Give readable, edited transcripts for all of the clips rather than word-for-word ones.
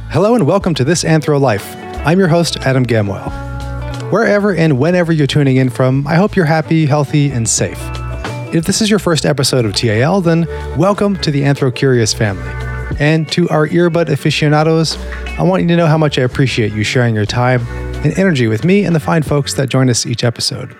Hello and welcome to This Anthro Life. I'm your host, Adam Gamwell. Wherever and whenever you're tuning in from, I hope you're happy, healthy, and safe. If this is your first episode of TAL, then welcome to the Anthro Curious family. And to our earbud aficionados, I want you to know how much I appreciate you sharing your time and energy with me and the fine folks that join us each episode.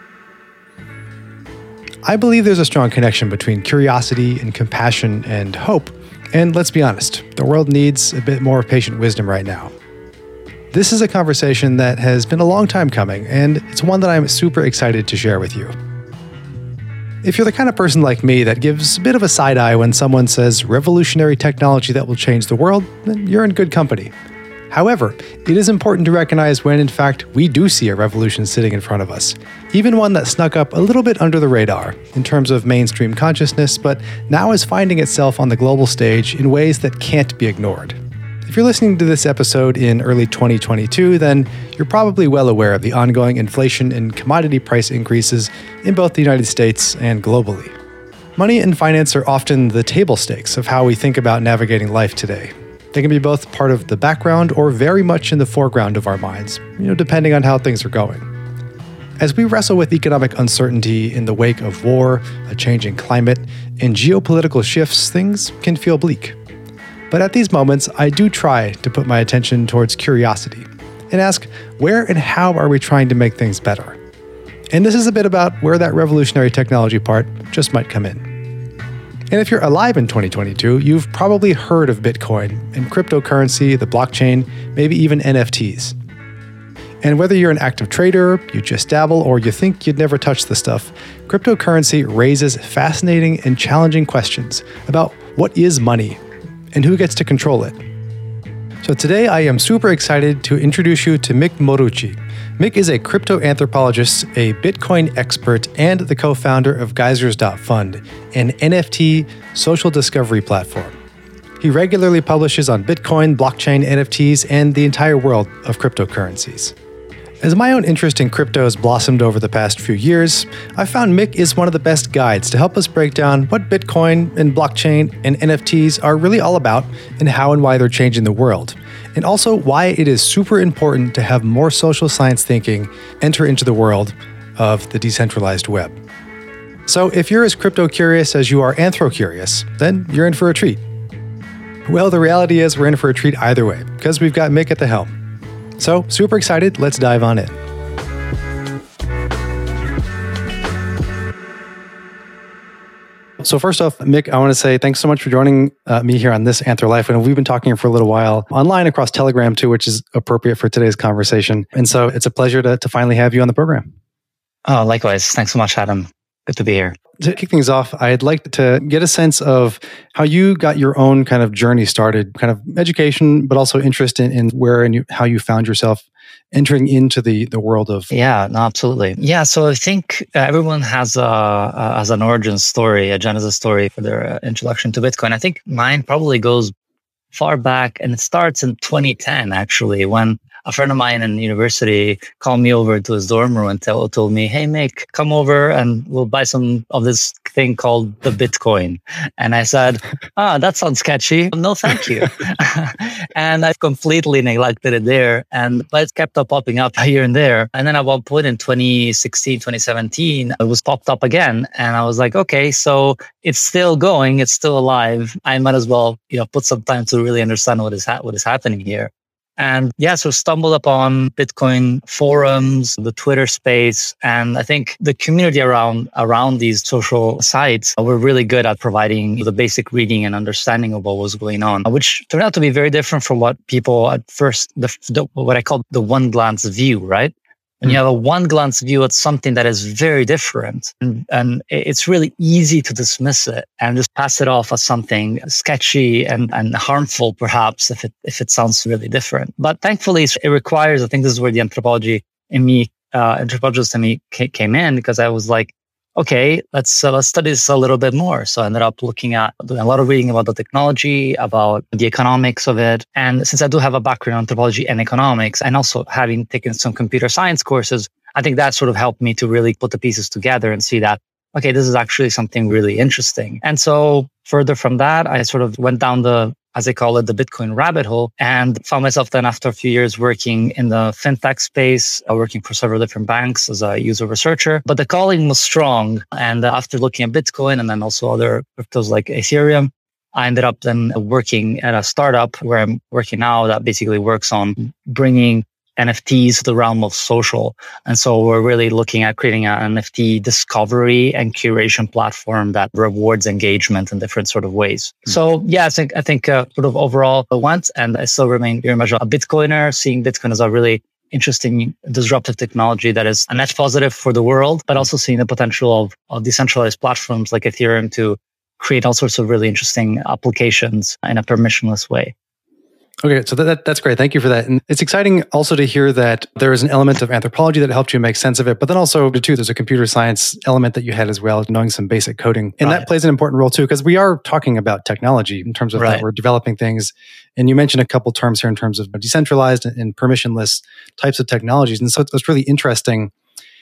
I believe there's a strong connection between curiosity and compassion and hope. And let's be honest, the world needs a bit more patient wisdom right now. This is a conversation that has been a long time coming, and it's one that I'm super excited to share with you. If you're the kind of person like me that gives a bit of a side eye when someone says revolutionary technology that will change the world, then you're in good company. However, it is important to recognize when, in fact, we do see a revolution sitting in front of us, even one that snuck up a little bit under the radar in terms of mainstream consciousness, but now is finding itself on the global stage in ways that can't be ignored. If you're listening to this episode in early 2022, then you're probably well aware of the ongoing inflation and commodity price increases in both the United States and globally. Money and finance are often the table stakes of how we think about navigating life today. They can be both part of the background or very much in the foreground of our minds, depending on how things are going. As we wrestle with economic uncertainty in the wake of war, a changing climate, and geopolitical shifts, things can feel bleak. But at these moments, I do try to put my attention towards curiosity and ask, where and how are we trying to make things better? And this is a bit about where that revolutionary technology part just might come in. And if you're alive in 2022, you've probably heard of Bitcoin and cryptocurrency, the blockchain, maybe even NFTs. And whether you're an active trader, you just dabble, or you think you'd never touch the stuff, cryptocurrency raises fascinating and challenging questions about what is money and who gets to control it. So today I am super excited to introduce you to Mick Morucci. Mick is a crypto anthropologist, a Bitcoin expert, and the co-founder of Geysers.fund, an NFT social discovery platform. He regularly publishes on Bitcoin, blockchain, NFTs, and the entire world of cryptocurrencies. As my own interest in crypto has blossomed over the past few years, I found Mick is one of the best guides to help us break down what Bitcoin and blockchain and NFTs are really all about and how and why they're changing the world, and also why it is super important to have more social science thinking enter into the world of the decentralized web. So if you're as crypto curious as you are anthro curious, then you're in for a treat. Well, the reality is we're in for a treat either way, because we've got Mick at the helm. So, super excited, let's dive on in. So first off, Mick, I want to say thanks so much for joining me here on This Anthro Life. And we've been talking for a little while online across Telegram too, which is appropriate for today's conversation. And so it's a pleasure to finally have you on the program. Oh, likewise. Thanks so much, Adam. Good to be here. To kick things off, I'd like to get a sense of how you got your own kind of journey started, kind of education, but also interest in where and how you found yourself entering into the world of... Yeah, no, absolutely. Yeah, so I think everyone has an origin story, a genesis story for their introduction to Bitcoin. I think mine probably goes far back, and it starts in 2010, actually, when a friend of mine in university called me over to his dorm room and told me, hey, Mick, come over and we'll buy some of this thing called the Bitcoin. And I said, that sounds sketchy. No, thank you. And I completely neglected it there. But it kept popping up here and there. And then at one point in 2016, 2017, it was popped up again. And I was like, okay, so it's still going. It's still alive. I might as well, put some time to really understand what is happening here. And yeah, so stumbled upon Bitcoin forums, the Twitter space, and I think the community around these social sites were really good at providing the basic reading and understanding of what was going on, which turned out to be very different from what people at first, what I call the one glance view, right? When you have a one glance view at something that is very different, and it's really easy to dismiss it and just pass it off as something sketchy and harmful, perhaps, if it sounds really different. But thankfully, it requires, I think this is where the anthropologist in me came in, because I was like, okay, let's study this a little bit more. So I ended up doing a lot of reading about the technology, about the economics of it. And since I do have a background in anthropology and economics, and also having taken some computer science courses, I think that sort of helped me to really put the pieces together and see that, okay, this is actually something really interesting. And so further from that, I sort of went down the as they call it, the Bitcoin rabbit hole, and found myself then after a few years working in the fintech space, working for several different banks as a user researcher. But the calling was strong. And after looking at Bitcoin and then also other cryptos like Ethereum, I ended up then working at a startup where I'm working now that basically works on bringing NFTs to the realm of social. And so we're really looking at creating an NFT discovery and curation platform that rewards engagement in different sort of ways. So yeah, I think sort of overall it went, and I still remain very much a Bitcoiner, seeing Bitcoin as a really interesting disruptive technology that is a net positive for the world, but also seeing the potential of decentralized platforms like Ethereum to create all sorts of really interesting applications in a permissionless way. Okay, so that's great. Thank you for that. And it's exciting also to hear that there is an element of anthropology that helped you make sense of it, but then also, too, there's a computer science element that you had as well, knowing some basic coding. And that plays an important role, too, because we are talking about technology in terms of that we're developing things. And you mentioned a couple terms here in terms of decentralized and permissionless types of technologies. And so what's really interesting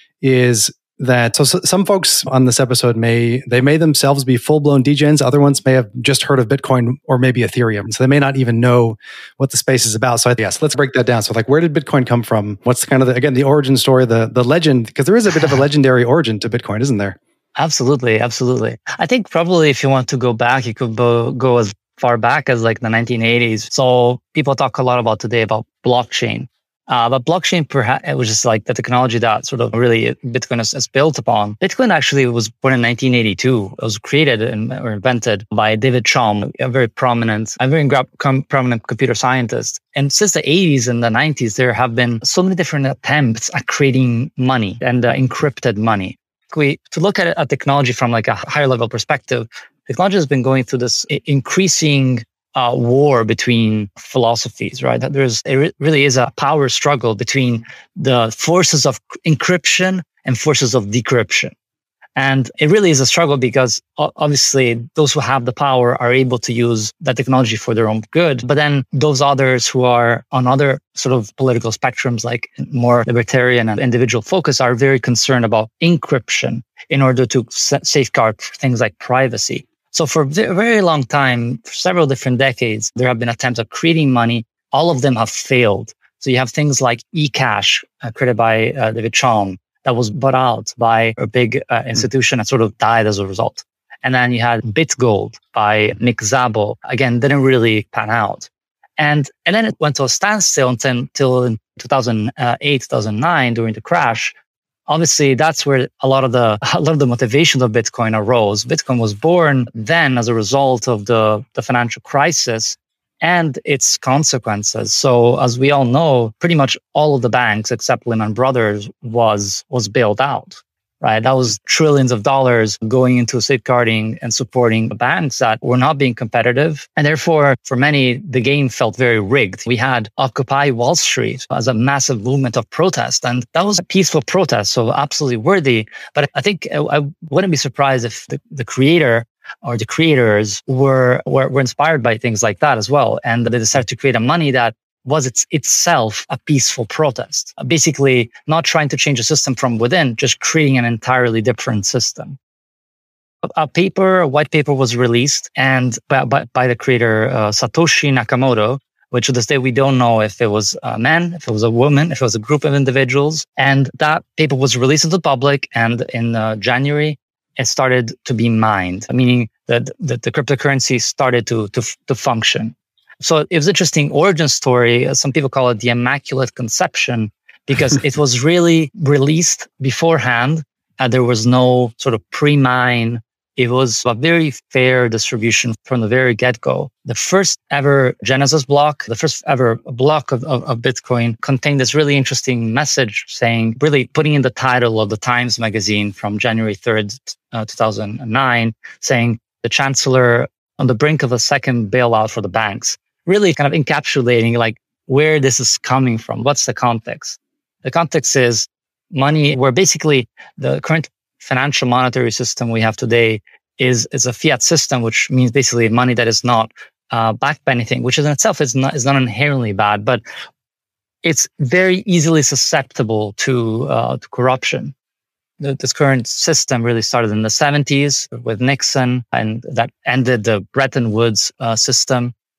is that so some folks on this episode may themselves be full-blown degens. Other ones may have just heard of Bitcoin or maybe Ethereum. So they may not even know what the space is about. So yes, let's break that down. So like, where did Bitcoin come from? What's kind of the origin story, the legend? Because there is a bit of a legendary origin to Bitcoin, isn't there? Absolutely. I think probably if you want to go back, you could go as far back as like the 1980s. So people talk a lot about today about blockchain. But blockchain, perhaps, it was just like the technology that sort of really Bitcoin is built upon. Bitcoin actually was born in 1982. It was created or invented by David Chaum, a very prominent computer scientist. And since the 80s and the 90s, there have been so many different attempts at creating money and encrypted money. To look at a technology from like a higher level perspective, technology has been going through this increasing war between philosophies, right? It really is a power struggle between the forces of encryption and forces of decryption. And it really is a struggle because obviously those who have the power are able to use that technology for their own good. But then those others who are on other sort of political spectrums, like more libertarian and individual focus, are very concerned about encryption in order to safeguard things like privacy. So for a very long time, for several different decades, there have been attempts at creating money. All of them have failed. So you have things like eCash, created by David Chaum, that was bought out by a big institution that sort of died as a result. And then you had BitGold by Nick Szabo. Again, didn't really pan out. And then it went to a standstill until in 2008, 2009, during the crash. Obviously, that's where a lot of the motivations of Bitcoin arose. Bitcoin was born then as a result of the financial crisis and its consequences. So as we all know, pretty much all of the banks except Lehman Brothers was bailed out, right? That was trillions of dollars going into safeguarding and supporting banks that were not being competitive. And therefore, for many, the game felt very rigged. We had Occupy Wall Street as a massive movement of protest. And that was a peaceful protest, so absolutely worthy. But I think I wouldn't be surprised if the creator or the creators were inspired by things like that as well. And they decided to create a money that was itself a peaceful protest. Basically, not trying to change the system from within, just creating an entirely different system. A white paper was released and by the creator Satoshi Nakamoto, which to this day we don't know if it was a man, if it was a woman, if it was a group of individuals. And that paper was released to the public, and in January, it started to be mined, meaning that the cryptocurrency started to function. So it was an interesting origin story. Some people call it the Immaculate Conception, because it was really released beforehand. There was no sort of pre-mine. It was a very fair distribution from the very get-go. The first ever Genesis block, the first ever block of Bitcoin, contained this really interesting message saying, really putting in the title of the Times magazine from January 3rd, 2009, saying the chancellor on the brink of a second bailout for the banks, really kind of encapsulating like where this is coming from. What's the context? The context is money, where basically the current financial monetary system we have today is a fiat system, which means basically money that is not backed by anything, which in itself is not inherently bad, but it's very easily susceptible to corruption. This current system really started in the 70s with Nixon, and that ended the Bretton Woods system.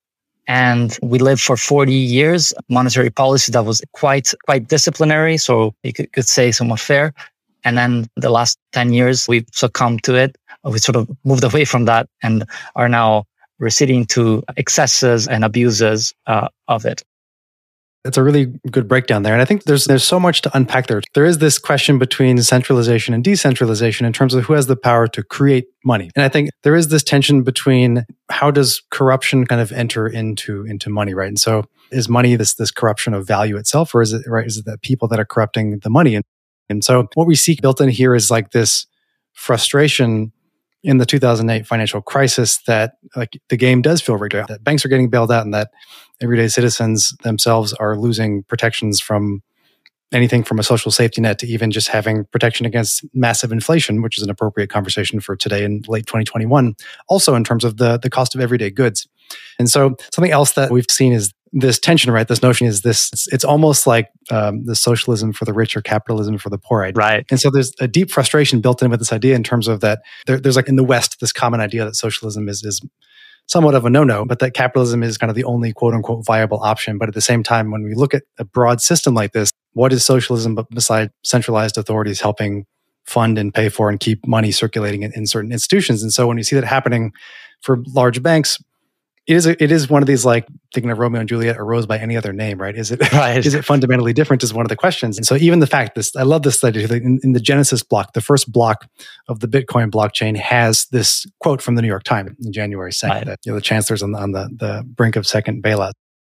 And we lived for 40 years, monetary policy that was quite disciplinary. So you could say somewhat fair. And then the last 10 years, we've succumbed to it. We sort of moved away from that and are now receding to excesses and abuses of it. It's a really good breakdown there. And I think there's so much to unpack there. There is this question between centralization and decentralization in terms of who has the power to create money. And I think there is this tension between how does corruption kind of enter into money, right? And so is money this corruption of value itself, or is it the people that are corrupting the money? And so what we see built in here is like this frustration in the 2008 financial crisis that like the game does feel rigged, that banks are getting bailed out and that everyday citizens themselves are losing protections from anything from a social safety net to even just having protection against massive inflation, which is an appropriate conversation for today in late 2021. Also in terms of the cost of everyday goods. And so something else that we've seen is this tension, right? This notion is it's almost like the socialism for the rich or capitalism for the poor, right? Right. And so there's a deep frustration built in with this idea in terms of that there's like in the West, this common idea that socialism is somewhat of a no-no, but that capitalism is kind of the only quote unquote viable option. But at the same time, when we look at a broad system like this, what is socialism but beside centralized authorities helping fund and pay for and keep money circulating in certain institutions? And so when you see that happening for large banks, it is one of these, like thinking of Romeo and Juliet or Rose by any other name, right? Is it fundamentally different is one of the questions. And so even the fact I love this study in the Genesis block, the first block of the Bitcoin blockchain has this quote from the New York Times in January 2nd, that the chancellor's on the brink of second bailout.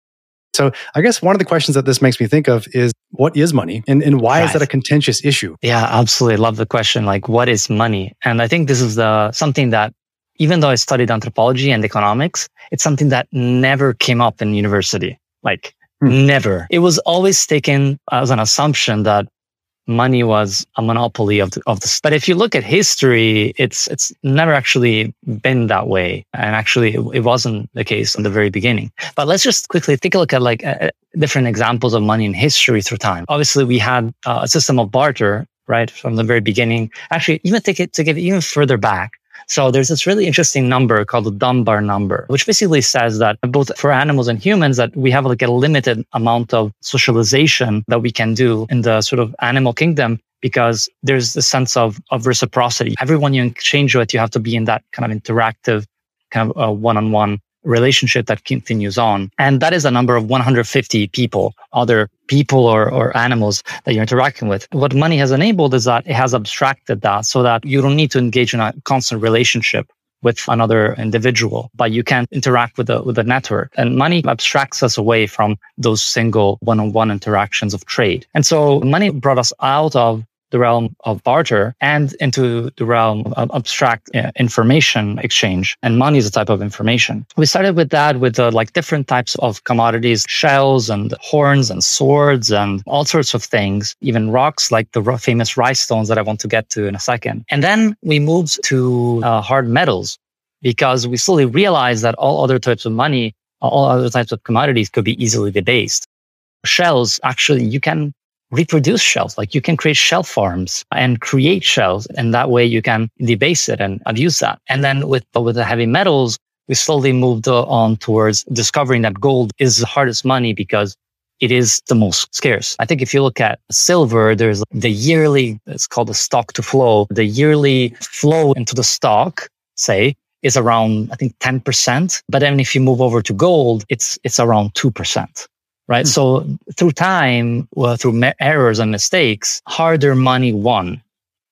So I guess one of the questions that this makes me think of is what is money and why is that a contentious issue? Yeah, absolutely. Love the question. Like, what is money? And I think this is something that, even though I studied anthropology and economics, it's something that never came up in university. Like, never. It was always taken as an assumption that money was a monopoly of the. But if you look at history, it's never actually been that way. And actually, it wasn't the case in the very beginning. But let's just quickly take a look at like different examples of money in history through time. Obviously, we had a system of barter, right, from the very beginning. Actually, even take it even further back. So there's this really interesting number called the Dunbar number, which basically says that both for animals and humans, that we have like a limited amount of socialization that we can do in the sort of animal kingdom, because there's a sense of reciprocity. Everyone you exchange with, you have to be in that kind of interactive, kind of one-on-one relationship that continues on. And that is a number of 150 people, other people or animals that you're interacting with. What money has enabled is that it has abstracted that so that you don't need to engage in a constant relationship with another individual, but you can interact with the network. And money abstracts us away from those single one-on-one interactions of trade. And so money brought us out of the realm of barter and into the realm of abstract information exchange. And money is a type of information. We started with that with like different types of commodities, shells and horns and swords and all sorts of things, even rocks like the famous rice stones that I want to get to in a second. And then we moved to hard metals because we slowly realized that all other types of money, all other types of commodities could be easily debased. Shells, actually, you can reproduce shells. Like you can create shell farms and create shells, and that way you can debase it and abuse that. And then with the heavy metals, we slowly moved on towards discovering that gold is the hardest money because it is the most scarce. I think if you look at silver, there's the yearly, it's called the stock to flow. The yearly flow into the stock, say, is around, I think, 10%. But then if you move over to gold, it's around 2%. Right. So through time, through errors and mistakes, harder money won.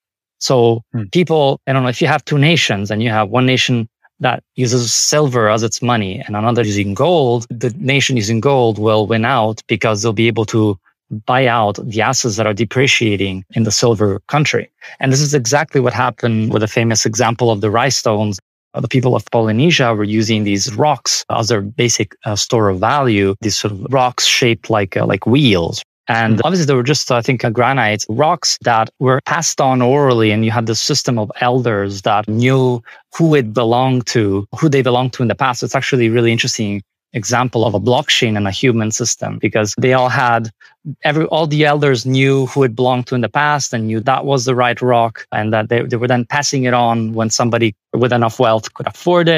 So people, I don't know, if you have two nations and you have one nation that uses silver as its money and another using gold, the nation using gold will win out because they'll be able to buy out the assets that are depreciating in the silver country. And this is exactly what happened with the famous example of the rice stones. The people of Polynesia were using these rocks as their basic store of value, these sort of rocks shaped like wheels. And obviously they were just, I think, granite rocks that were passed on orally. And you had this system of elders that knew who they belonged to in the past. It's actually a really interesting example of a blockchain and a human system, because they all had all the elders knew who it belonged to in the past and knew that was the right rock, and that they were then passing it on when somebody with enough wealth could afford it.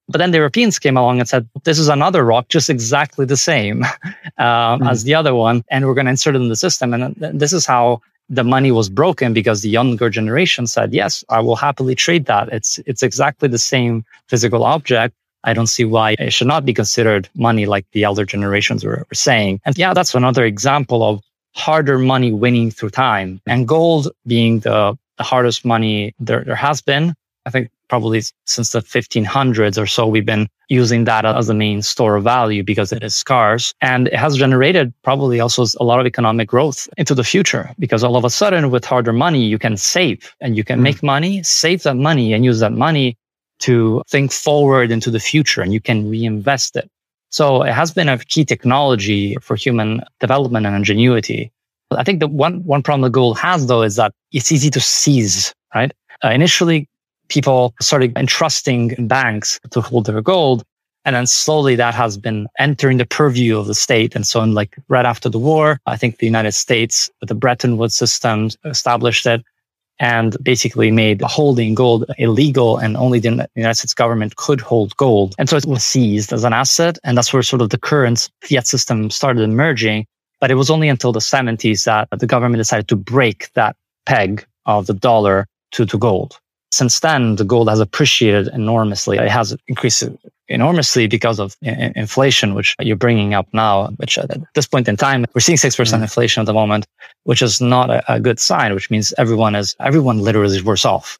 But then the Europeans came along and said, this is another rock, just exactly the same as the other one. And we're going to insert it in the system. And this is how the money was broken, because the younger generation said, yes, I will happily trade that. It's exactly the same physical object. I don't see why it should not be considered money like the elder generations were saying. And yeah, that's another example of harder money winning through time. And gold being the hardest money there has been. I think probably since the 1500s or so, we've been using that as the main store of value because it is scarce. And it has generated probably also a lot of economic growth into the future, because all of a sudden with harder money, you can save and you can make money, save that money and use that money to think forward into the future, and you can reinvest it. So it has been a key technology for human development and ingenuity. I think the one problem that gold has, though, is that it's easy to seize, right? Initially, people started entrusting banks to hold their gold. And then slowly that has been entering the purview of the state. And so right after the war, I think the United States, with the Bretton Woods system, established it and basically made holding gold illegal, and only the United States government could hold gold. And so it was seized as an asset. And that's where sort of the current fiat system started emerging. But it was only until the 70s that the government decided to break that peg of the dollar to gold. Since then, the gold has appreciated enormously. It has increased enormously because of inflation, which you're bringing up now, which at this point in time, we're seeing 6% inflation at the moment, which is not a good sign, which means everyone literally is worse off.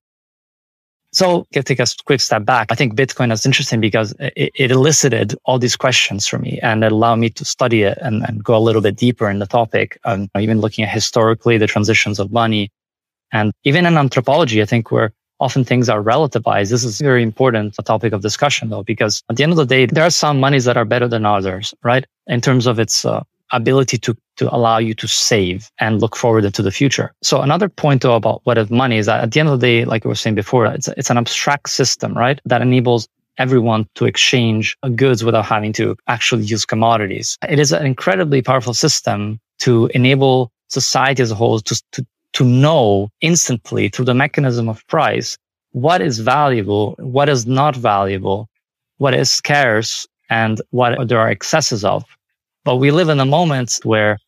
So to take a quick step back, I think Bitcoin is interesting because it elicited all these questions for me, and it allowed me to study it and go a little bit deeper in the topic, even looking at historically the transitions of money. And even in anthropology, I think where often things are relativized. This is very important, a topic of discussion, though, because at the end of the day, there are some monies that are better than others, right? In terms of its ability to allow you to save and look forward into the future. So another point, though, about what is money is that at the end of the day, like I was saying before, it's an abstract system, right? That enables everyone to exchange goods without having to actually use commodities. It is an incredibly powerful system to enable society as a whole to know instantly through the mechanism of price what is valuable, what is not valuable, what is scarce, and what there are excesses of. But we live in a moment where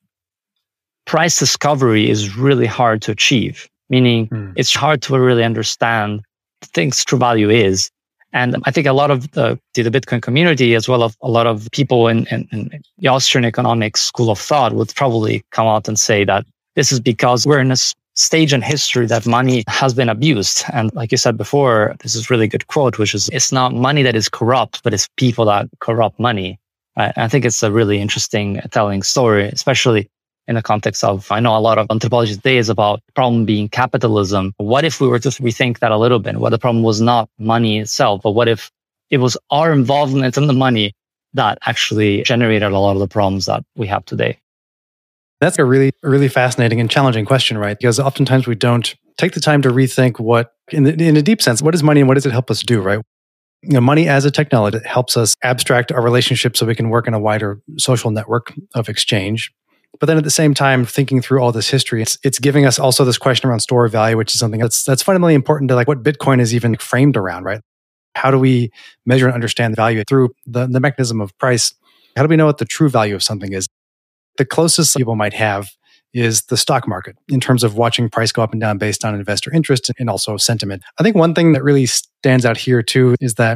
price discovery is really hard to achieve, meaning it's hard to really understand things true value is. And I think a lot of the Bitcoin community, as well as a lot of people in the Austrian economics school of thought, would probably come out and say that this is because we're in a stage in history that money has been abused. And like you said before, this is a really good quote, which is, it's not money that is corrupt, but it's people that corrupt money. I think it's a really interesting telling story, especially in the context of, I know a lot of anthropology today is about the problem being capitalism. What if we were to rethink that a little bit? What the problem was not money itself, but what if it was our involvement in the money that actually generated a lot of the problems that we have today? That's a really, really fascinating and challenging question, right? Because oftentimes we don't take the time to rethink what, in a deep sense, what is money and what does it help us do, right? Money as a technology helps us abstract our relationship so we can work in a wider social network of exchange. But then at the same time, thinking through all this history, it's giving us also this question around store of value, which is something that's fundamentally important to what Bitcoin is even framed around, right? How do we measure and understand the value through the mechanism of price? How do we know what the true value of something is? The closest people might have is the stock market in terms of watching price go up and down based on investor interest and also sentiment. I think one thing that really stands out here too is that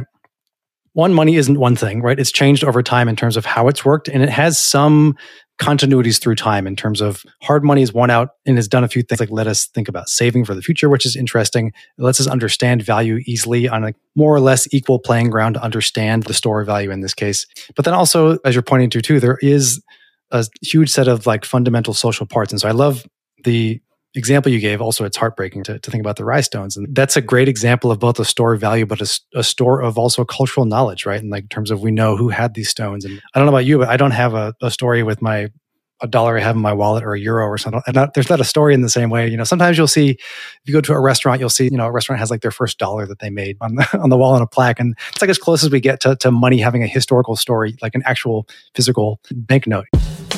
money isn't one thing, right? It's changed over time in terms of how it's worked, and it has some continuities through time in terms of hard money is won out and has done a few things like let us think about saving for the future, which is interesting. It lets us understand value easily on a more or less equal playing ground to understand the store of value in this case. But then also, as you're pointing to too, there is a huge set of fundamental social parts. And so I love the example you gave. Also, it's heartbreaking to think about the Rhinestones. And that's a great example of both a store of value, but a store of also cultural knowledge, right? And in terms of we know who had these stones. And I don't know about you, but I don't have a story with a dollar I have in my wallet or a euro or something. There's not a story in the same way. Sometimes you'll see, if you go to a restaurant, you'll see, a restaurant has their first dollar that they made on the wall on a plaque. And it's as close as we get to money having a historical story, like an actual physical banknote.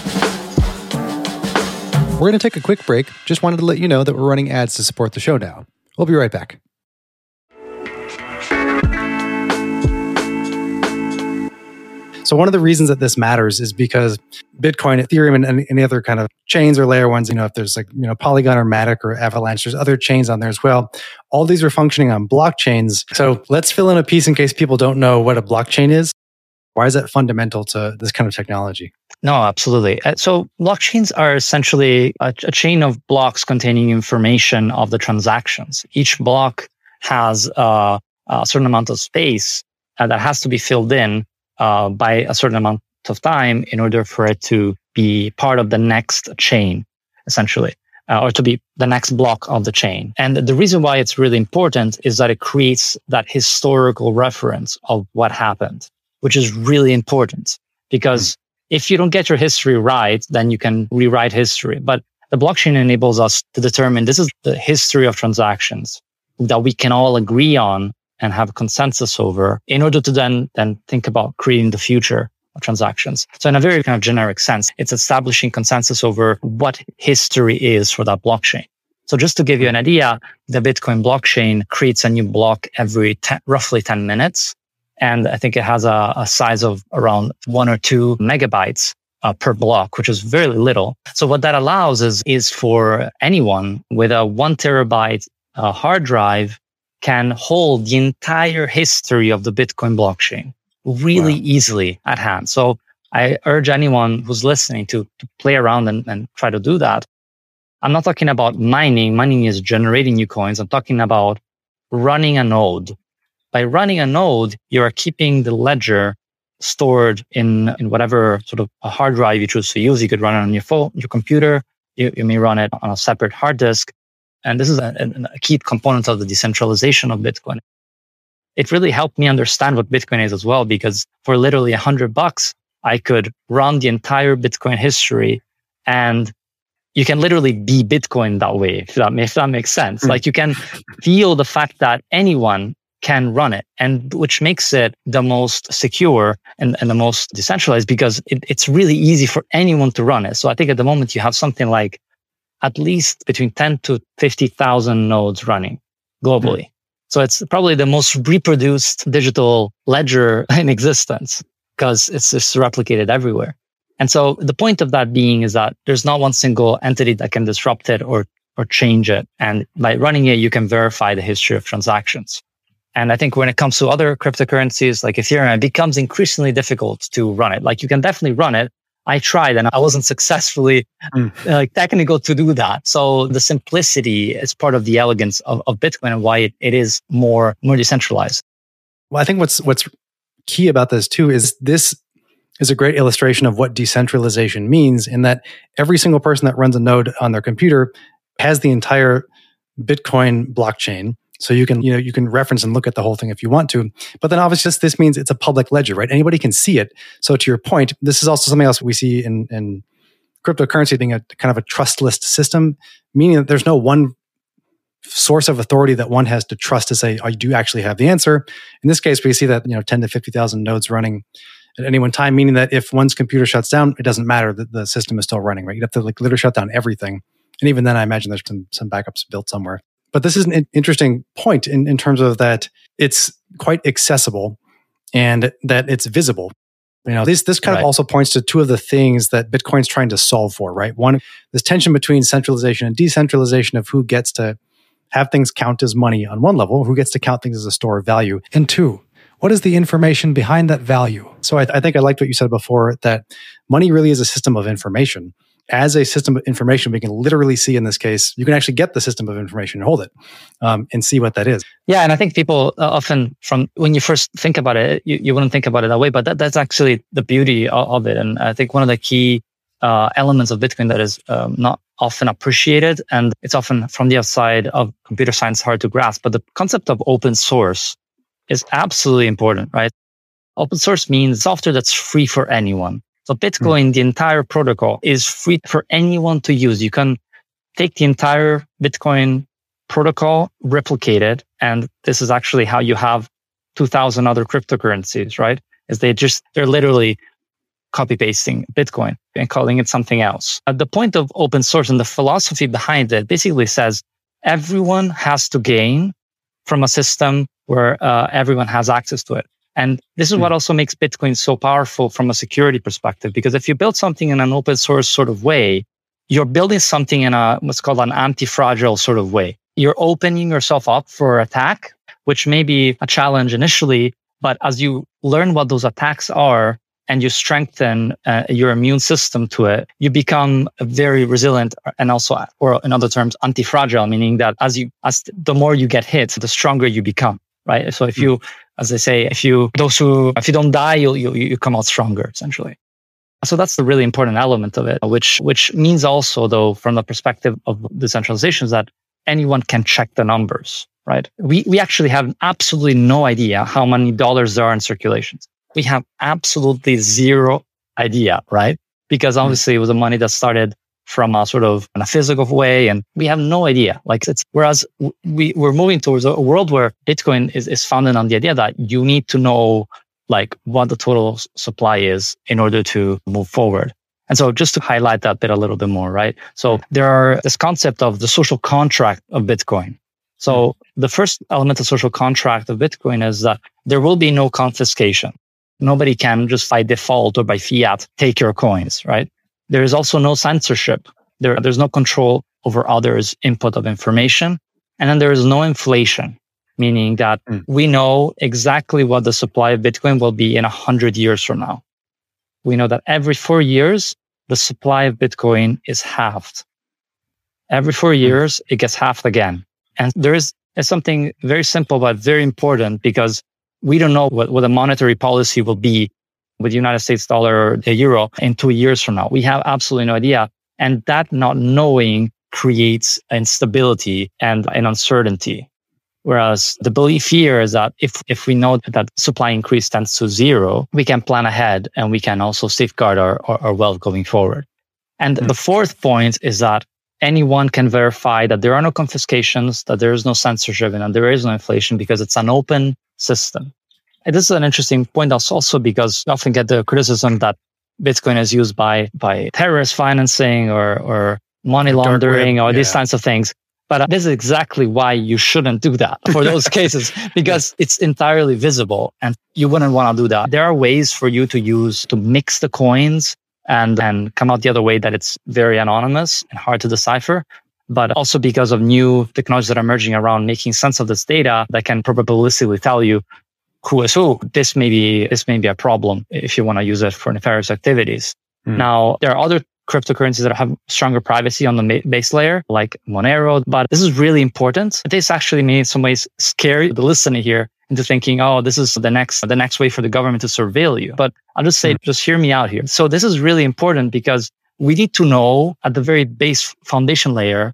We're going to take a quick break. Just wanted to let you know that we're running ads to support the show now. We'll be right back. So one of the reasons that this matters is because Bitcoin, Ethereum, and any other kind of chains or layer ones, if there's Polygon or Matic or Avalanche, there's other chains on there as well. All these are functioning on blockchains. So let's fill in a piece in case people don't know what a blockchain is. Why is that fundamental to this kind of technology? No, absolutely. So blockchains are essentially a chain of blocks containing information of the transactions. Each block has a certain amount of space that has to be filled in by a certain amount of time in order for it to be part of the next chain, essentially, or to be the next block of the chain. And the reason why it's really important is that it creates that historical reference of what happened, which is really important because if you don't get your history right, then you can rewrite history. But the blockchain enables us to determine this is the history of transactions that we can all agree on and have consensus over in order to then think about creating the future of transactions. So in a very kind of generic sense, it's establishing consensus over what history is for that blockchain. So just to give you an idea, the Bitcoin blockchain creates a new block every roughly 10 minutes. And I think it has a size of around 1 or 2 megabytes per block, which is very little. So what that allows is for anyone with a 1 terabyte hard drive can hold the entire history of the Bitcoin blockchain really easily at hand. So I urge anyone who's listening to play around and try to do that. I'm not talking about mining. Mining is generating new coins. I'm talking about running a node. By running a node, you are keeping the ledger stored in whatever sort of a hard drive you choose to use. You could run it on your phone, your computer. You may run it on a separate hard disk. And this is a key component of the decentralization of Bitcoin. It really helped me understand what Bitcoin is as well, because for literally $100, I could run the entire Bitcoin history, and you can literally be Bitcoin that way, if that makes sense. Like you can feel the fact that anyone can run it, and which makes it the most secure and the most decentralized because it's really easy for anyone to run it. So I think at the moment you have something like at least between 10 to 50,000 nodes running globally. So it's probably the most reproduced digital ledger in existence because it's just replicated everywhere. And so the point of that being is that there's not one single entity that can disrupt it or change it. And by running it, you can verify the history of transactions. And I think when it comes to other cryptocurrencies like Ethereum, it becomes increasingly difficult to run it. Like you can definitely run it. I tried and I wasn't successfully technical to do that. So the simplicity is part of the elegance of Bitcoin and why it is more decentralized. Well, I think what's key about this too is this is a great illustration of what decentralization means, in that every single person that runs a node on their computer has the entire Bitcoin blockchain. So you can reference and look at the whole thing if you want to. But then obviously this means it's a public ledger, right? Anybody can see it. So to your point, this is also something else we see in cryptocurrency being a kind of a trustless system, meaning that there's no one source of authority that one has to trust to say, oh, you do actually have the answer. In this case, we see that 10 to 50,000 nodes running at any one time, meaning that if one's computer shuts down, it doesn't matter that the system is still running, right? You'd have to literally shut down everything. And even then, I imagine there's some backups built somewhere. But this is an interesting point in terms of that it's quite accessible and that it's visible. This kind of also points to two of the things that Bitcoin's trying to solve for, right? One, this tension between centralization and decentralization of who gets to have things count as money on one level, who gets to count things as a store of value. And two, what is the information behind that value? So I think I liked what you said before, that money really is a system of information. As a system of information, we can literally see in this case, you can actually get the system of information and hold it and see what that is. Yeah, and I think people often, from when you first think about it, you wouldn't think about it that way, but that's actually the beauty of it. And I think one of the key elements of Bitcoin that is not often appreciated, and it's often from the outside of computer science hard to grasp, but the concept of open source is absolutely important, right? Open source means software that's free for anyone. So Bitcoin, the entire protocol is free for anyone to use. You can take the entire Bitcoin protocol, replicate it, and this is actually how you have 2,000 other cryptocurrencies, right? They're literally copy-pasting Bitcoin and calling it something else. The point of open source and the philosophy behind it basically says everyone has to gain from a system where everyone has access to it. And this is what also makes Bitcoin so powerful from a security perspective, because if you build something in an open source sort of way, you're building something in a what's called an anti-fragile sort of way. You're opening yourself up for attack, which may be a challenge initially, but as you learn what those attacks are and you strengthen your immune system to it, you become very resilient and also, or in other terms, anti-fragile, meaning that as the more you get hit, the stronger you become, right? So if you, as they say, if you don't die, you come out stronger, essentially. So that's the really important element of it, which means also, though, from the perspective of decentralization, is that anyone can check the numbers, right? We actually have absolutely no idea how many dollars there are in circulations. We have absolutely zero idea, right? Because obviously it was the money that started from a sort of in a physical way, and we have no idea. Whereas we're moving towards a world where Bitcoin is founded on the idea that you need to know what the total supply is in order to move forward. And so just to highlight that bit a little bit more, right? So there are this concept of the social contract of Bitcoin. So the first element of social contract of Bitcoin is that there will be no confiscation. Nobody can just by default or by fiat take your coins, right? There is also no censorship. There's no control over others' input of information. And then there is no inflation, meaning that we know exactly what the supply of Bitcoin will be in 100 years from now. We know that every 4 years, the supply of Bitcoin is halved. Every 4 years, it gets halved again. And there is something very simple but very important, because we don't know what the monetary policy will be with the United States dollar or the euro in 2 years from now. We have absolutely no idea. And that not knowing creates instability and an uncertainty. Whereas the belief here is that if we know that supply increase tends to zero, we can plan ahead and we can also safeguard our wealth going forward. And the fourth point is that anyone can verify that there are no confiscations, that there is no censorship, and that there is no inflation, because it's an open system. And this is an interesting point also because we often get the criticism that Bitcoin is used by terrorist financing or money laundering or these kinds of things. But this is exactly why you shouldn't do that for those cases, because it's entirely visible and you wouldn't want to do that. There are ways for you to mix the coins and come out the other way that it's very anonymous and hard to decipher. But also because of new technologies that are emerging around making sense of this data that can probabilistically tell you who is who. This may be a problem if you want to use it for nefarious activities. Now, there are other cryptocurrencies that have stronger privacy on the base layer, like Monero, but this is really important. This actually may in some ways scare the listener here into thinking, oh, this is the next way for the government to surveil you. But I'll just say, just hear me out here. So this is really important because we need to know at the very base foundation layer,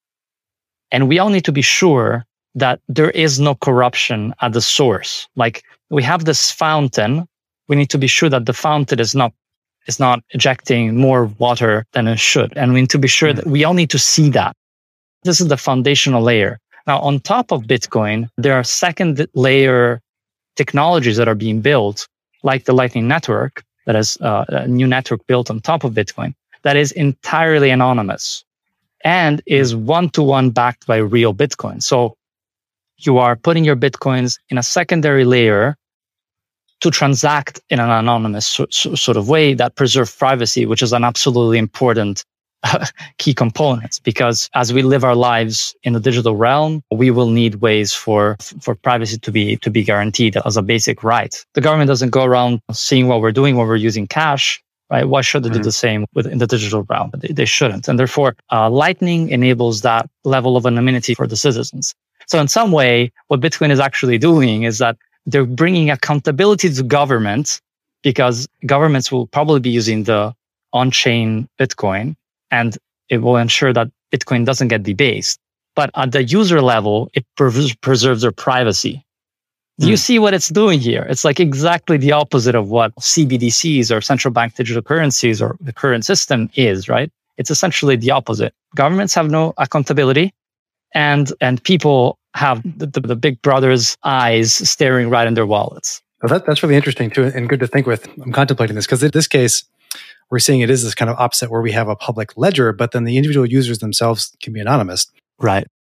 and we all need to be sure that there is no corruption at the source. Like we have this fountain, we need to be sure that the fountain is not ejecting more water than it should. And we need to be sure that we all need to see that. This is the foundational layer. Now, on top of Bitcoin, there are second layer technologies that are being built, like the Lightning Network, that is a new network built on top of Bitcoin, that is entirely anonymous and is one-to-one backed by real Bitcoin. So you are putting your Bitcoins in a secondary layer to transact in an anonymous sort of way that preserves privacy, which is an absolutely important key component, because as we live our lives in the digital realm, we will need ways for privacy to be guaranteed as a basic right. The government doesn't go around seeing what we're doing when we're using cash, right? Why should they do the same in the digital realm? They shouldn't. And therefore, Lightning enables that level of anonymity for the citizens. So in some way, what Bitcoin is actually doing is that they're bringing accountability to government, because governments will probably be using the on-chain Bitcoin, and it will ensure that Bitcoin doesn't get debased. But at the user level, it preserves their privacy. Do you see what it's doing here? It's like exactly the opposite of what CBDCs or central bank digital currencies or the current system is, right? It's essentially the opposite. Governments have no accountability, and people have the big brother's eyes staring right in their wallets. Well, that's really interesting too, and good to think with. I'm contemplating this because in this case, we're seeing it is this kind of opposite where we have a public ledger, but then the individual users themselves can be anonymous. Right.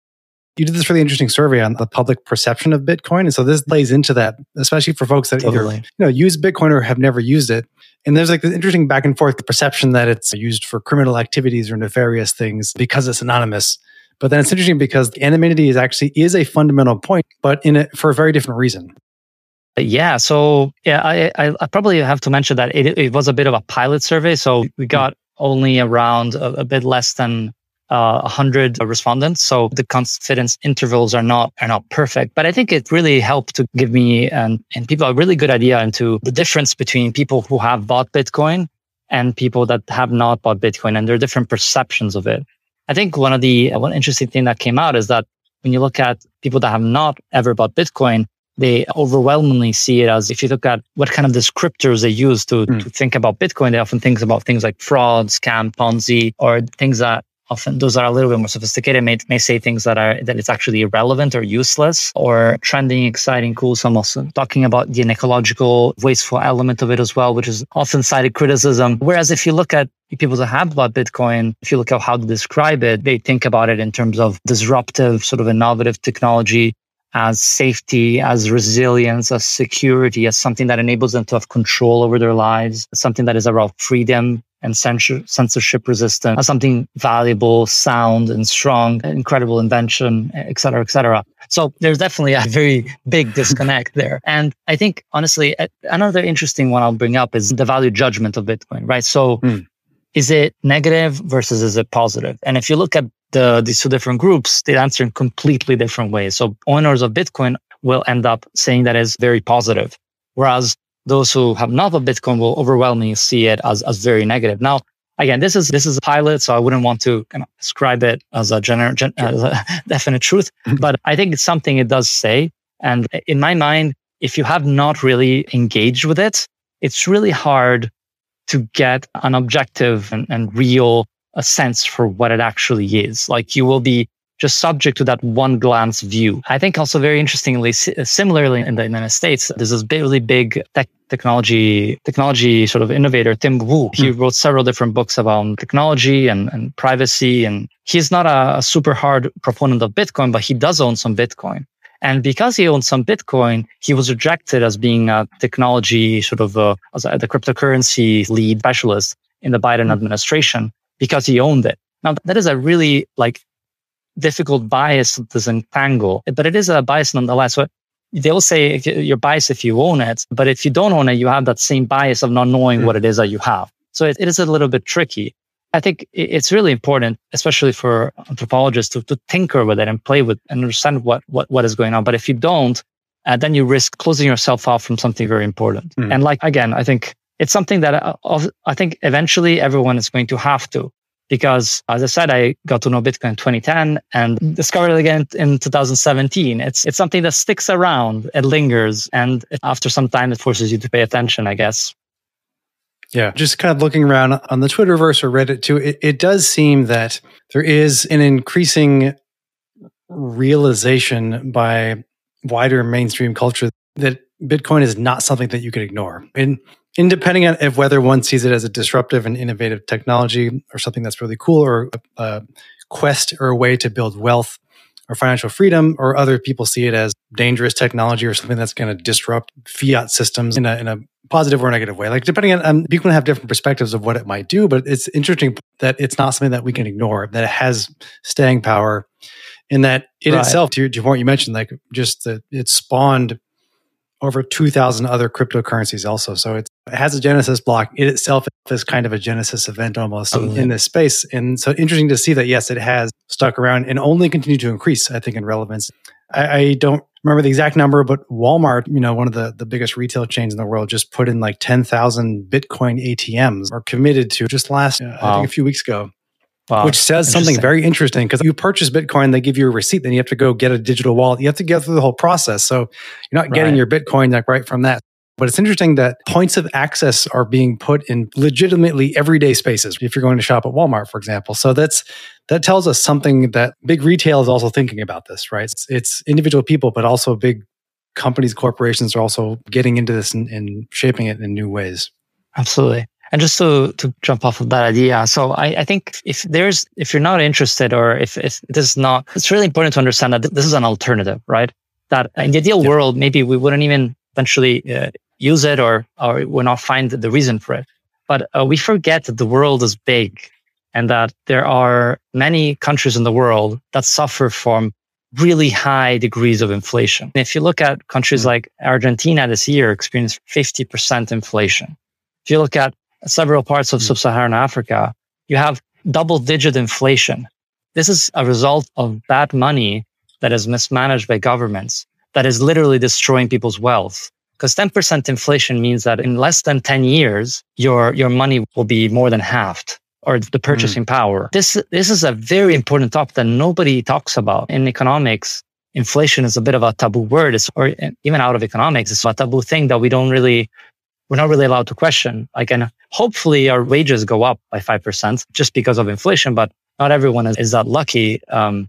You did this really interesting survey on the public perception of Bitcoin. And so this plays into that, especially for folks that either use Bitcoin or have never used it. And there's like this interesting back and forth perception that it's used for criminal activities or nefarious things because it's anonymous. But then it's interesting because anonymity is a fundamental point, but for a very different reason. Yeah. So I probably have to mention that it was a bit of a pilot survey. So we got only around a bit less than 100 respondents. So the confidence intervals are not perfect, but I think it really helped to give me and people a really good idea into the difference between people who have bought Bitcoin and people that have not bought Bitcoin and their different perceptions of it. I think one interesting thing that came out is that when you look at people that have not ever bought Bitcoin, they overwhelmingly see it as, if you look at what kind of descriptors they use to think about Bitcoin, they often think about things like fraud, scam, Ponzi, or things that often those are a little bit more sophisticated, may say things that it's actually irrelevant or useless or trending, exciting, cool. Some also talking about the ecological, wasteful element of it as well, which is often cited criticism. Whereas if you look at people that have bought Bitcoin, if you look at how to describe it, they think about it in terms of disruptive, sort of innovative technology, as safety, as resilience, as security, as something that enables them to have control over their lives, something that is about freedom and censorship resistant, as something valuable, sound and strong, incredible invention, et cetera, et cetera. So there's definitely a very big disconnect there. And I think, honestly, another interesting one I'll bring up is the value judgment of Bitcoin, right? So is it negative versus is it positive? And if you look at these two different groups, they answer in completely different ways. So owners of Bitcoin will end up saying that is very positive, whereas those who have not bought Bitcoin will overwhelmingly see it as very negative. Now, again, this is a pilot, so I wouldn't want to kind of describe it as a as a definite truth, but I think it's something it does say. And in my mind, if you have not really engaged with it, it's really hard to get an objective and real a sense for what it actually is. Like you will be just subject to that one glance view. I think also very interestingly, similarly in the United States, there's this really big technology sort of innovator, Tim Wu. He wrote several different books about technology and privacy. And he's not a super hard proponent of Bitcoin, but he does own some Bitcoin. And because he owns some Bitcoin, he was rejected as being a technology the cryptocurrency lead specialist in the Biden administration because he owned it. Now, that is a really difficult bias to disentangle, but it is a bias nonetheless. So they'll say you're biased if you own it, but if you don't own it, you have that same bias of not knowing what it is that you have. So it is a little bit tricky. I think it's really important, especially for anthropologists, to tinker with it and play with and understand what is going on. But if you don't, then you risk closing yourself off from something very important. And again, I think it's something that I think eventually everyone is going to have to. Because as I said, I got to know Bitcoin in 2010 and discovered it again in 2017. It's something that sticks around, it lingers, and after some time, it forces you to pay attention, I guess. Yeah, just kind of looking around on the Twitterverse or Reddit too, it does seem that there is an increasing realization by wider mainstream culture that Bitcoin is not something that you can ignore. And depending on whether one sees it as a disruptive and innovative technology or something that's really cool or a quest or a way to build wealth or financial freedom, or other people see it as dangerous technology or something that's going to disrupt fiat systems in a positive or negative way. Depending on, people have different perspectives of what it might do, but it's interesting that it's not something that we can ignore, that it has staying power, and that it itself, to your point, you mentioned, just that it spawned over 2,000 other cryptocurrencies also. So it has a genesis block. It itself is kind of a genesis event almost in this space. And so interesting to see that, yes, it has stuck around and only continued to increase, I think, in relevance. I don't remember the exact number, but Walmart, one of the biggest retail chains in the world, just put in 10,000 Bitcoin ATMs, or committed to just I think a few weeks ago. Wow. Which says something very interesting, because you purchase Bitcoin, they give you a receipt, then you have to go get a digital wallet. You have to go through the whole process. So you're not getting your Bitcoin right from that. But it's interesting that points of access are being put in legitimately everyday spaces if you're going to shop at Walmart, for example. So that tells us something, that big retail is also thinking about this, right? It's individual people, but also big companies, corporations are also getting into this and shaping it in new ways. Absolutely. And just to jump off of that idea, so I think if you're not interested, or if this is not, it's really important to understand that this is an alternative, right? That in the ideal world, maybe we wouldn't even eventually use it, or would not find the reason for it. But we forget that the world is big, and that there are many countries in the world that suffer from really high degrees of inflation. If you look at countries like Argentina this year experienced 50% inflation. If you look at several parts of sub-Saharan Africa, you have double-digit inflation. This is a result of bad money that is mismanaged by governments, that is literally destroying people's wealth. Because 10% inflation means that in less than 10 years, your money will be more than halved, or the purchasing power. This is a very important topic that nobody talks about. In economics, inflation is a bit of a taboo word, or even out of economics, it's a taboo thing that we're not really allowed to question. And hopefully our wages go up by 5% just because of inflation, but not everyone is that lucky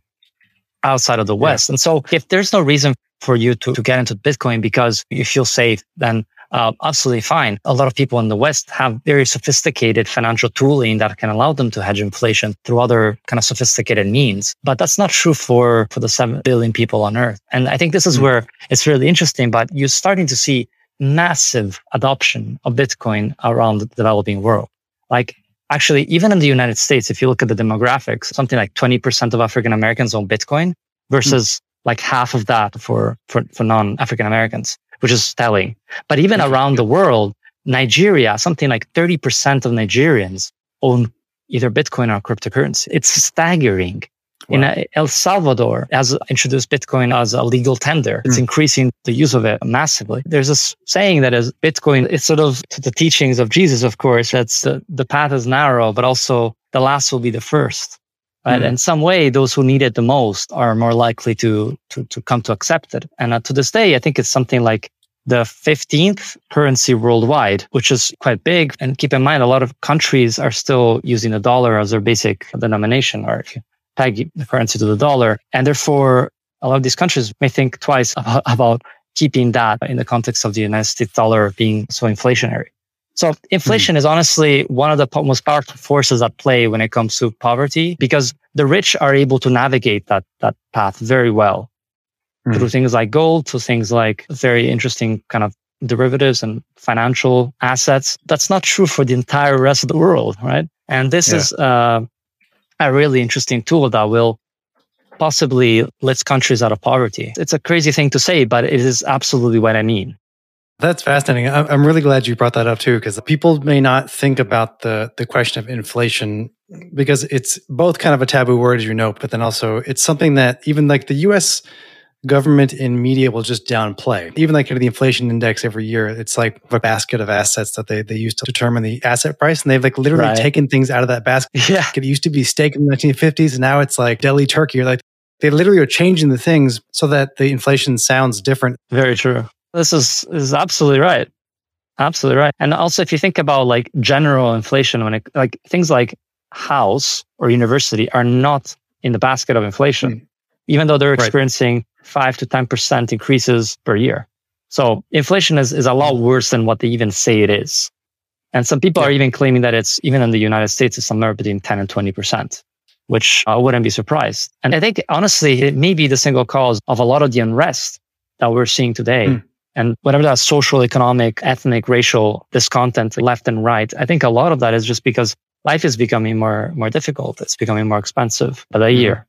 outside of the West. And so if there's no reason for you to get into Bitcoin because you feel safe, then absolutely fine. A lot of people in the West have very sophisticated financial tooling that can allow them to hedge inflation through other kind of sophisticated means. But that's not true for the 7 billion people on Earth. And I think this is where it's really interesting, but you're starting to see massive adoption of Bitcoin around the developing world. Actually, even in the United States, if you look at the demographics, something like 20% of African Americans own Bitcoin versus half of that for non-African Americans, which is telling. But even around the world, Nigeria, something like 30% of Nigerians own either Bitcoin or cryptocurrency. It's staggering. Wow. In El Salvador has introduced Bitcoin as a legal tender. It's increasing the use of it massively. There's a saying that is Bitcoin, it's sort of to the teachings of Jesus, of course, that's the path is narrow, but also the last will be the first. Right? In some way, those who need it the most are more likely to come to accept it. And to this day, I think it's something like the 15th currency worldwide, which is quite big. And keep in mind, a lot of countries are still using the dollar as their basic denomination, or if you peg the currency to the dollar. And therefore, a lot of these countries may think twice about keeping that in the context of the United States dollar being so inflationary. So inflation is honestly one of the most powerful forces at play when it comes to poverty, because the rich are able to navigate that path very well through things like gold, to things like very interesting kind of derivatives and financial assets. That's not true for the entire rest of the world, right? And this is a really interesting tool that will possibly lift countries out of poverty. It's a crazy thing to say, but it is absolutely what I mean. That's fascinating. I'm really glad you brought that up too, because people may not think about the question of inflation, because it's both kind of a taboo word, as you know, but then also it's something that even the US government and media will just downplay. Even the inflation index every year, it's like a basket of assets that they use to determine the asset price. And they've literally taken things out of that basket. Yeah. It used to be steak in the 1950s, and now it's deli turkey. They literally are changing the things so that the inflation sounds different. Very true. This is absolutely right. Absolutely right. And also, if you think about general inflation, when things like house or university are not in the basket of inflation, even though they're experiencing 5 to 10% increases per year. So inflation is a lot worse than what they even say it is. And some people are even claiming that it's, even in the United States, it's somewhere between 10 and 20%, which I wouldn't be surprised. And I think, honestly, it may be the single cause of a lot of the unrest that we're seeing today. And whatever that social, economic, ethnic, racial discontent, left and right, I think a lot of that is just because life is becoming more difficult. It's becoming more expensive by the year.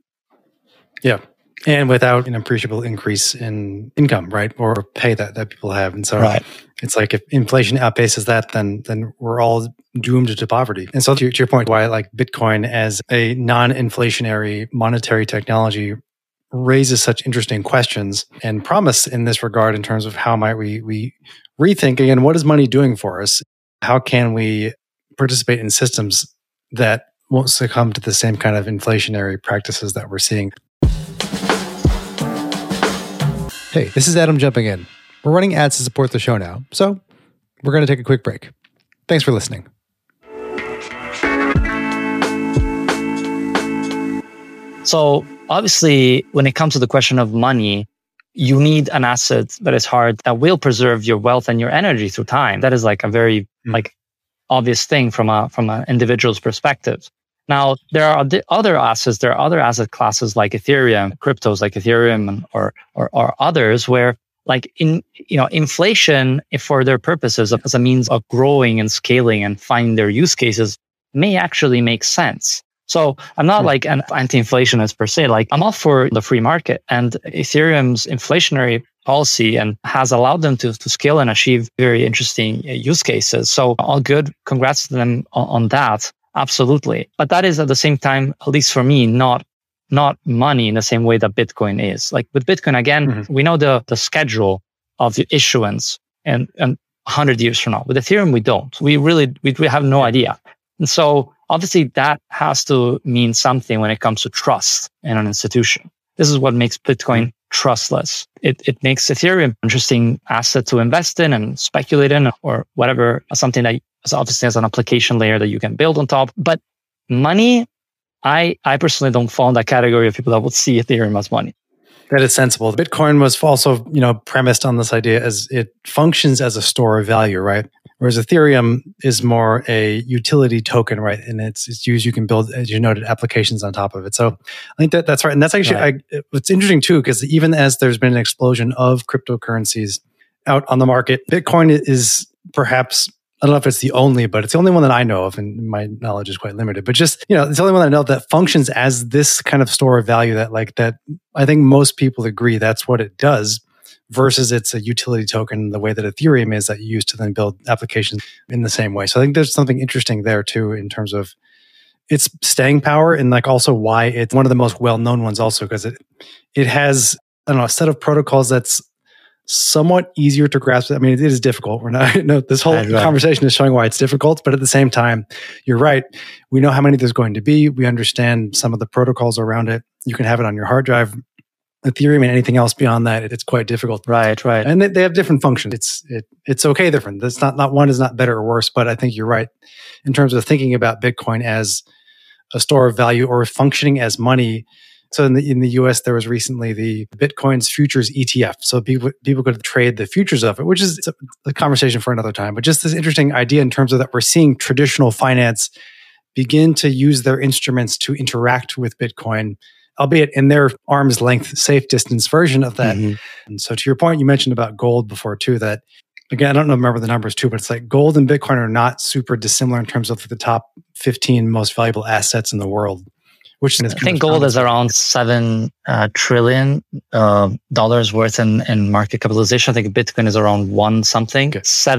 Yeah. And without an appreciable increase in income, right? Or pay that people have. And so it's if inflation outpaces that, then we're all doomed to poverty. And so to your point, why Bitcoin as a non-inflationary monetary technology raises such interesting questions and promise in this regard, in terms of how might we rethink, again, what is money doing for us? How can we participate in systems that won't succumb to the same kind of inflationary practices that we're seeing? Hey, this is Adam jumping in. We're running ads to support the show now, so we're going to take a quick break. Thanks for listening. So obviously, when it comes to the question of money, you need an asset that is hard, that will preserve your wealth and your energy through time. That is a very obvious thing from an individual's perspective. Now, there are other assets, there are other asset classes like Ethereum, cryptos like Ethereum or others where inflation for their purposes as a means of growing and scaling and finding their use cases may actually make sense. So I'm not like an anti-inflationist per se. Like I'm all for the free market, and Ethereum's inflationary policy and has allowed them to scale and achieve very interesting use cases. So all good. Congrats to them on that. Absolutely. But that is at the same time, at least for me, not money in the same way that Bitcoin is. Like with Bitcoin, again, we know the schedule of the issuance and 100 years from now. With Ethereum, we don't. We have no idea. And so obviously that has to mean something when it comes to trust in an institution. This is what makes Bitcoin trustless. It makes Ethereum an interesting asset to invest in and speculate in or whatever, something that obviously has an application layer that you can build on top. But money, I personally don't fall in that category of people that would see Ethereum as money. That is sensible. Bitcoin was also, premised on this idea as it functions as a store of value, right? Whereas Ethereum is more a utility token, right? And it's used, you can build, as you noted, applications on top of it. So I think that's right. And that's actually, it's interesting too, because even as there's been an explosion of cryptocurrencies out on the market, Bitcoin is perhaps, I don't know if it's the only, but it's the only one that I know of, and my knowledge is quite limited. But just, it's the only one I know that functions as this kind of store of value that I think most people agree that's what it does, versus it's a utility token the way that Ethereum is that you use to then build applications in the same way. So I think there's something interesting there too in terms of its staying power and like also why it's one of the most well-known ones also because it has, I don't know, a set of protocols that's somewhat easier to grasp. I mean, it is difficult. This whole conversation is showing why it's difficult, but at the same time, you're right. We know how many there's going to be. We understand some of the protocols around it. You can have it on your hard drive. Ethereum and anything else beyond that, it's quite difficult. Right. And they have different functions. It's okay different. It's not one is not better or worse, but I think you're right in terms of thinking about Bitcoin as a store of value or functioning as money. So in the US, there was recently the Bitcoin's futures ETF. So people could trade the futures of it, which is a conversation for another time. But just this interesting idea in terms of that we're seeing traditional finance begin to use their instruments to interact with Bitcoin, albeit in their arm's length, safe distance version of that. Mm-hmm. And so to your point, you mentioned about gold before too, that again, I don't remember the numbers too, but it's like gold and Bitcoin are not super dissimilar in terms of the top 15 most valuable assets in the world. Which I think gold is around $7 trillion worth in market capitalization. I think Bitcoin is around one something,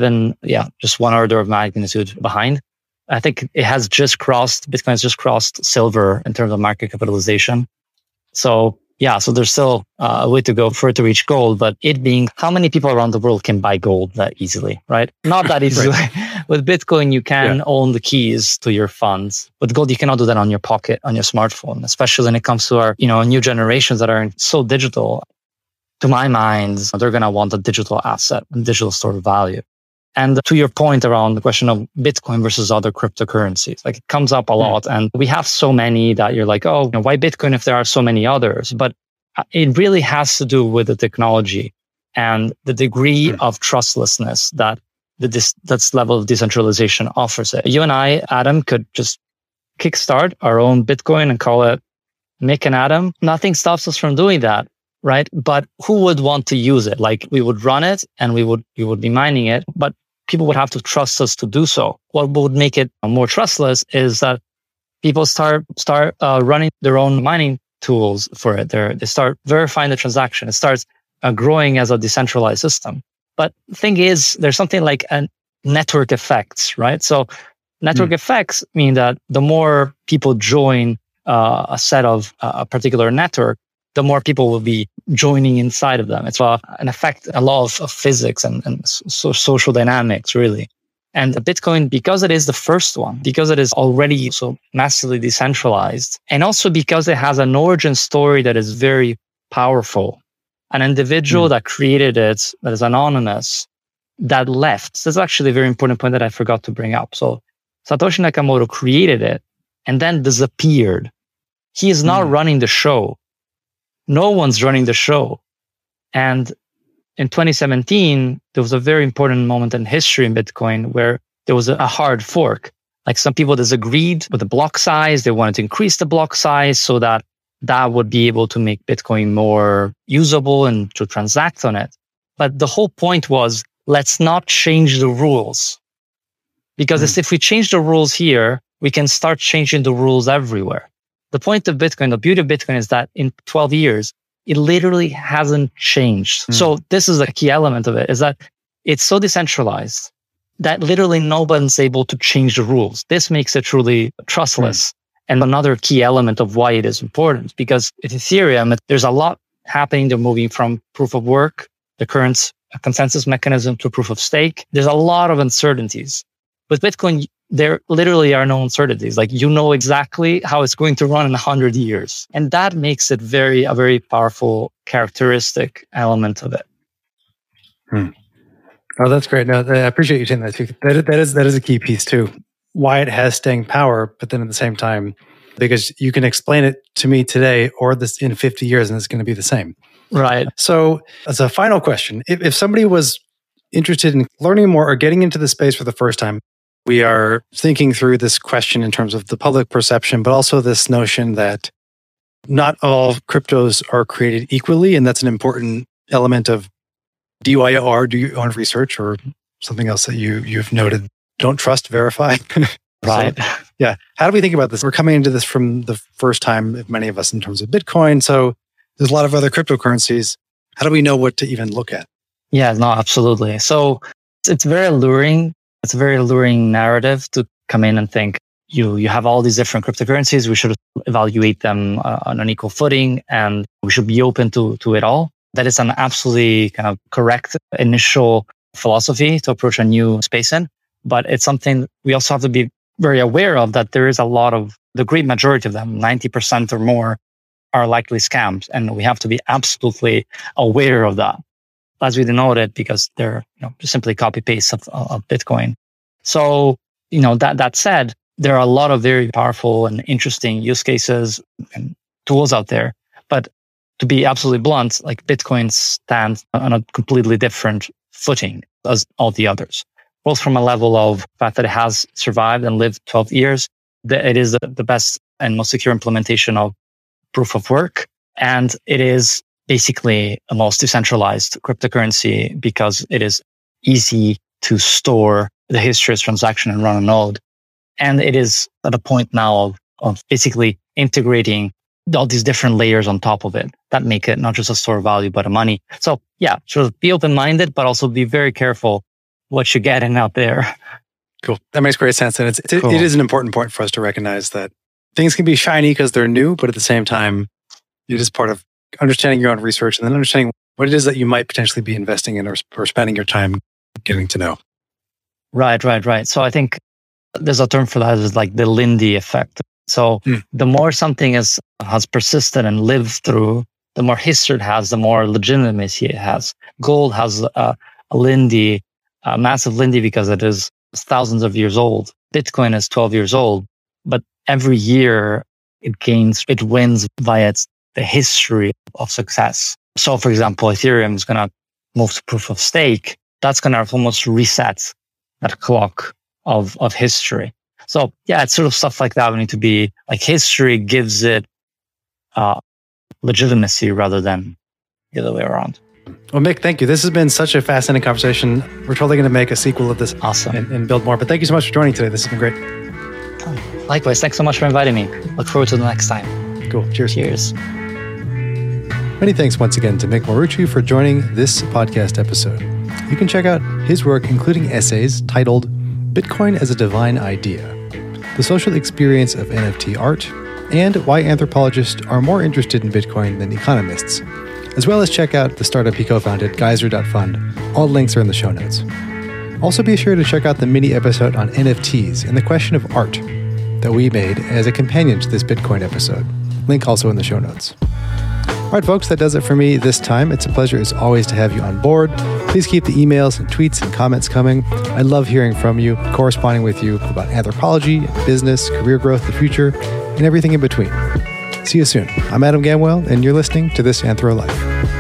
just one order of magnitude behind. I think Bitcoin has just crossed silver in terms of market capitalization. So there's still a way to go for it to reach gold, but it being how many people around the world can buy gold that easily, right? Not that easily. Right. With Bitcoin, you can own the keys to your funds. With gold, you cannot do that on your pocket, on your smartphone, especially when it comes to our, new generations that are so digital. To my mind, they're going to want a digital asset, a digital store of value. And to your point around the question of Bitcoin versus other cryptocurrencies, like it comes up a lot. And we have so many that you're like, why Bitcoin if there are so many others? But it really has to do with the technology and the degree of trustlessness that this level of decentralization offers it. You and I, Adam, could just kickstart our own Bitcoin and call it Mick and Adam. Nothing stops us from doing that. Right. But who would want to use it? Like we would run it and we would be mining it, but people would have to trust us to do so. What would make it more trustless is that people start running their own mining tools for it. They start verifying the transaction. It starts growing as a decentralized system. But the thing is, there's something like network effects, right? So network effects mean that the more people join a set of a particular network, the more people will be joining inside of them. It's an effect, a law of physics and social dynamics, really. And Bitcoin, because it is the first one, because it is already so massively decentralized, and also because it has an origin story that is very powerful, an individual that created it, that is anonymous, that left. This is actually a very important point that I forgot to bring up. So Satoshi Nakamoto created it and then disappeared. He is not running the show. No one's running the show. And in 2017, there was a very important moment in history in Bitcoin where there was a hard fork. Like some people disagreed with the block size. They wanted to increase the block size so that would be able to make Bitcoin more usable and to transact on it. But the whole point was, let's not change the rules. Because if we change the rules here, we can start changing the rules everywhere. The point of Bitcoin, the beauty of Bitcoin is that in 12 years, it literally hasn't changed. So this is a key element of it, is that it's so decentralized that literally nobody's able to change the rules. This makes it truly trustless. And another key element of why it is important, because with Ethereum, there's a lot happening. They're moving from proof of work, the current consensus mechanism, to proof of stake. There's a lot of uncertainties. With Bitcoin, there literally are no uncertainties. Like, you know exactly how it's going to run in 100 years. And that makes it a very powerful characteristic element of it. Oh, that's great. No, I appreciate you saying that too. That is a key piece too. Why it has staying power, but then at the same time, because you can explain it to me today or this in 50 years and it's going to be the same. Right. So as a final question, if somebody was interested in learning more or getting into the space for the first time, we are thinking through this question in terms of the public perception, but also this notion that not all cryptos are created equally. And that's an important element of DYOR, do your own research, or something else that you've noted. Don't trust, verify. Right. So, yeah. How do we think about this? We're coming into this from the first time, many of us, in terms of Bitcoin. So there's a lot of other cryptocurrencies. How do we know what to even look at? Yeah, no, absolutely. So it's very alluring. It's a very alluring narrative to come in and think, you have all these different cryptocurrencies. We should evaluate them on an equal footing, and we should be open to it all. That is an absolutely kind of correct initial philosophy to approach a new space in. But it's something we also have to be very aware of, that there is a lot of, the great majority of them, 90% or more, are likely scams. And we have to be absolutely aware of that, as we denote it, because they're simply copy paste of Bitcoin. So, that said, there are a lot of very powerful and interesting use cases and tools out there. But to be absolutely blunt, like, Bitcoin stands on a completely different footing as all the others, both from a level of fact that it has survived and lived 12 years. It is the best and most secure implementation of proof of work. And it is basically the most decentralized cryptocurrency because it is easy to store the history of transaction and run a node. And it is at a point now of basically integrating all these different layers on top of it that make it not just a store of value, but a money. So yeah, sort of be open-minded, but also be very careful what you're getting out there. Cool. That makes great sense. And Cool. It is an important point for us to recognize that things can be shiny because they're new, but at the same time, it is part of understanding your own research and then understanding what it is that you might potentially be investing in or spending your time getting to know. Right. So I think there's a term for that, is like the Lindy effect. So the more something has persisted and lived through, the more history it has, the more legitimacy it has. Gold has a Lindy, a massive Lindy, because it is thousands of years old. Bitcoin is 12 years old, but every year it wins via the history of success. So for example, Ethereum is going to move to proof of stake. That's going to almost reset that clock of history. So yeah, it's sort of stuff like that. We need to be like, history gives it legitimacy rather than the other way around. Well, Mick, thank you. This has been such a fascinating conversation. We're totally going to make a sequel of this. Awesome. And build more. But thank you so much for joining today. This has been great. Likewise. Thanks so much for inviting me. Look forward to the next time. Cool. Cheers. Cheers. Many thanks once again to Mick Marucci for joining this podcast episode. You can check out his work, including essays titled Bitcoin as a Divine Idea, The Social Experience of NFT Art, and Why Anthropologists Are More Interested in Bitcoin Than Economists, as well as check out the startup he co-founded, Geyser.fund. All links are in the show notes. Also be sure to check out the mini episode on NFTs and the question of art that we made as a companion to this Bitcoin episode. Link also in the show notes. All right, folks, that does it for me this time. It's a pleasure, as always, to have you on board. Please keep the emails and tweets and comments coming. I love hearing from you, corresponding with you about anthropology, business, career growth, the future, and everything in between. See you soon. I'm Adam Gamwell, and you're listening to This Anthro Life.